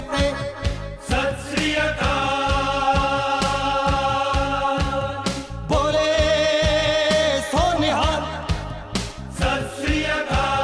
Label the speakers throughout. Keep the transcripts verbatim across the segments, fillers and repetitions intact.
Speaker 1: फतेह।
Speaker 2: सत श्री अकाल।
Speaker 1: बोले सो निहाल।
Speaker 2: सत श्री अकाल।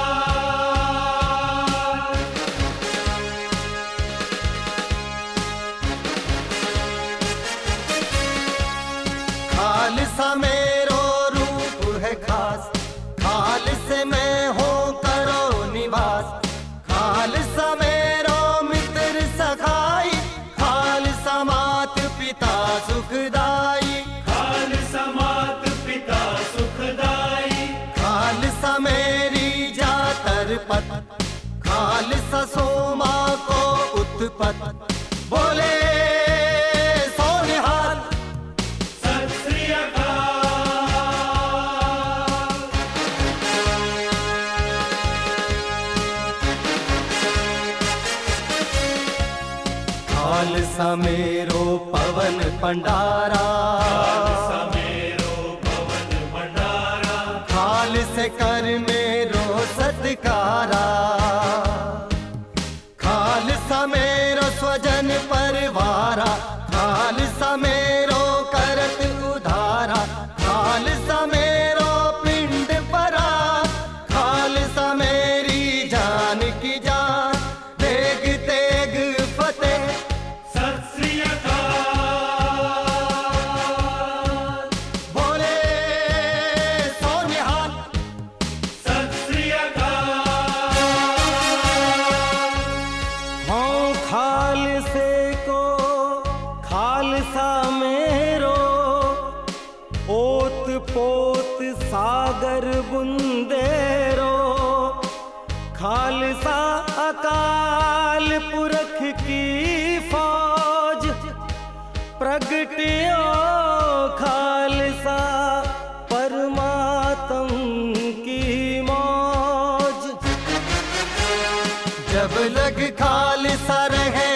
Speaker 1: खालसा मेरो रूप है खास, खालसे में हो करो निवास। खालसा मेरो मित्र सखाई, खालसा मात पिता सुखदाई।
Speaker 2: खालसा मात पिता सुखदाई।
Speaker 1: खालसा मेरी जातर पत, खालसा सोमा को उत्पत। बोले सो निहाल।
Speaker 2: सत श्री अकाल।
Speaker 1: खालसा मेरो पवन भंडारा,
Speaker 2: खालसा मेरो पवन भंडारा।
Speaker 1: खालसे कर मेरो सत्कारा। खालसा मेरो स्वजन परिवारा, खालसा मेरो करत उधारा। खालसा मेरो पिंड परा, खालसा मेरी जान की जान। तेग तेग फतेह।
Speaker 2: सत श्री अकाल।
Speaker 1: बोले सो निहाल।
Speaker 2: सत श्री अकाल।
Speaker 1: हाँ खालसे को खालसा मेरो, ओत पोत सागर बुंदेरो। खालसा अकाल पुरख की फौज, प्रगटियो खालसा परमात्म की मौज। जब लग खालसा रहे